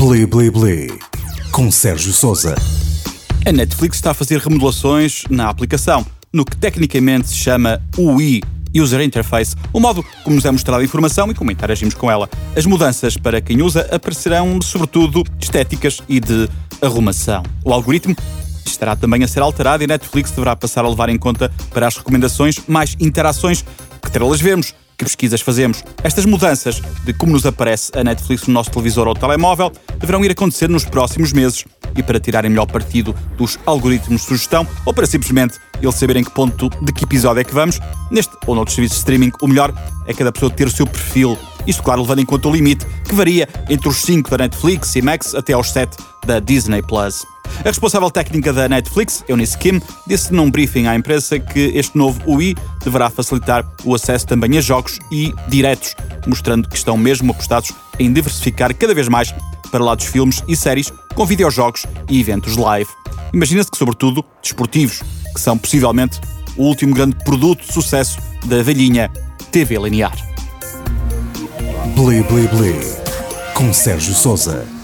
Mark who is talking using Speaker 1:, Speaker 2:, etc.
Speaker 1: Bli Bli Bli, com Sérgio Sousa.
Speaker 2: A Netflix está a fazer remodelações na aplicação, no que tecnicamente se chama UI, User Interface, o modo como nos é mostrada a informação e como interagimos com ela. As mudanças para quem usa aparecerão sobretudo estéticas e de arrumação. O algoritmo estará também a ser alterado e a Netflix deverá passar a levar em conta para as recomendações mais interações, que estrelas vemos, que pesquisas fazemos. Estas mudanças de como nos aparece a Netflix no nosso televisor ou telemóvel deverão ir acontecer nos próximos meses e para tirarem melhor partido dos algoritmos de sugestão ou para simplesmente eles saberem em que ponto de que episódio é que vamos. Neste ou noutros serviços de streaming, o melhor é cada pessoa ter o seu perfil. Isto, claro, levando em conta o limite, que varia entre os 5 da Netflix e Max até aos 7 da Disney+. A responsável técnica da Netflix, Eunice Kim, disse num briefing à imprensa que este novo UI deverá facilitar o acesso também a jogos e diretos, mostrando que estão mesmo apostados em diversificar cada vez mais para lá dos filmes e séries com videojogos e eventos live. Imagina-se que, sobretudo, desportivos, que são possivelmente o último grande produto de sucesso da velhinha TV linear.
Speaker 1: Bli Bli Bli, com Sérgio Sousa.